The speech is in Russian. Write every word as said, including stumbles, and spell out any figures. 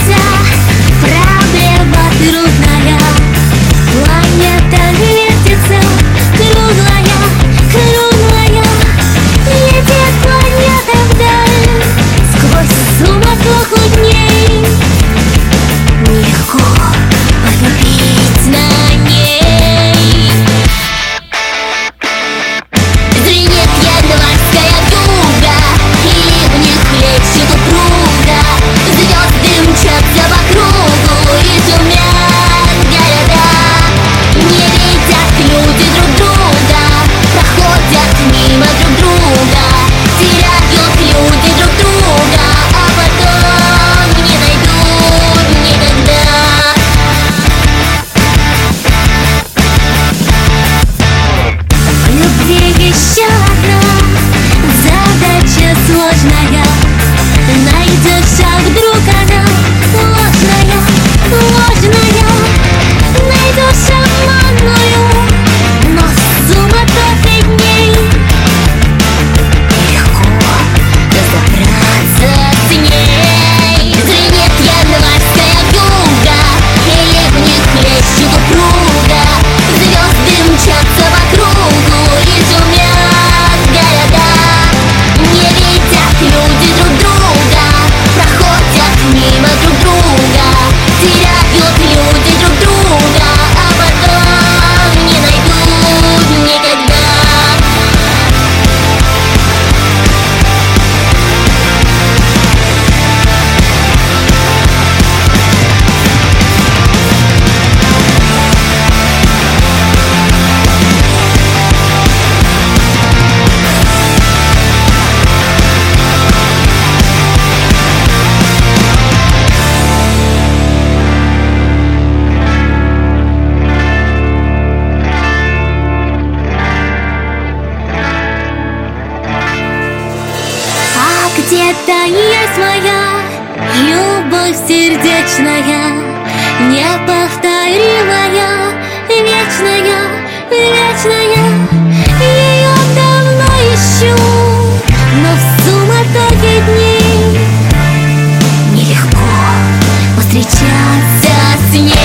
встречаться. Проблема трудная, планета вертится, круглая, круглая. Летит планета вдаль, сквозь суматоху дней. Нелегко потопить на ней. Звенит январская вьюга, и в них плещет упруга. Звезды мчатся по кругу и шумят города. Не видят люди друг друга, проходят мимо друг друга. Теряют люди друг друга, а потом не найдут никогда. В любви еще одна задача сложная. Найдешь, а вдруг она ложная, ложная. Найдешь обманную, но в суматохе дней легко разобраться с ней. Звенит январская вьюга, и в них плещет упруга. Звезды мчатся по кругу и шумят города. Не видят люди друг друга, проходят мимо друг друга. Теряют люди друг друга, а потом не найдут никогда. Где-то есть моя любовь сердечная, неповторимая, вечная, вечная. Ее давно ищу, но в суматохе дней нелегко повстречаться с ней.